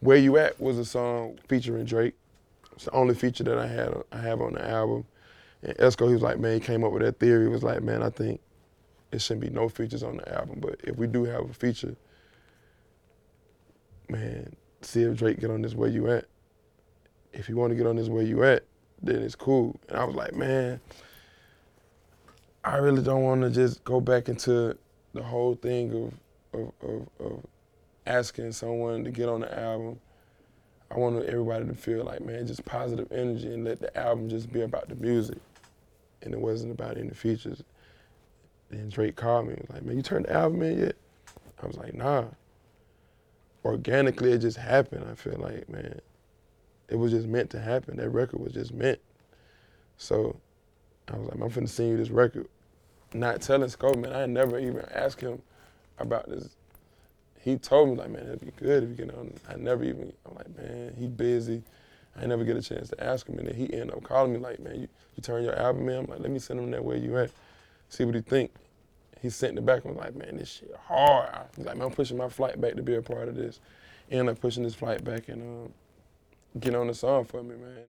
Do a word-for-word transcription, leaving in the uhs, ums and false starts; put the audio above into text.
Where You At was a song featuring Drake. It's the only feature that I had I have on the album. And Esco, he was like, man, he came up with that theory. He was like, man, I think it shouldn't be no features on the album, but if we do have a feature, man, see if Drake get on this Where You At. If you want to get on this Where You At, then it's cool. And I was like, man, I really don't want to just go back into the whole thing of, of, of, of asking someone to get on the album. I wanted everybody to feel like, man, just positive energy and let the album just be about the music. And it wasn't about any features. Then Drake called me and was like, man, you turned the album in yet? I was like, nah. Organically, it just happened. I feel like, man, it was just meant to happen. That record was just meant. So I was like, I'm finna send you this record. Not telling Scope, man, I never even asked him about this. He told me, like, man, it'd be good if you get on. I never even, I'm like, man, he busy. I never get a chance to ask him. And then he ended up calling me like, man, you, you turn your album in? I'm like, let me send him that Where You At. See what he think. He sent it back and was like, man, this shit hard. He's like, man, I'm pushing my flight back to be a part of this. And I'm pushing this flight back and um, get on the song for me, man.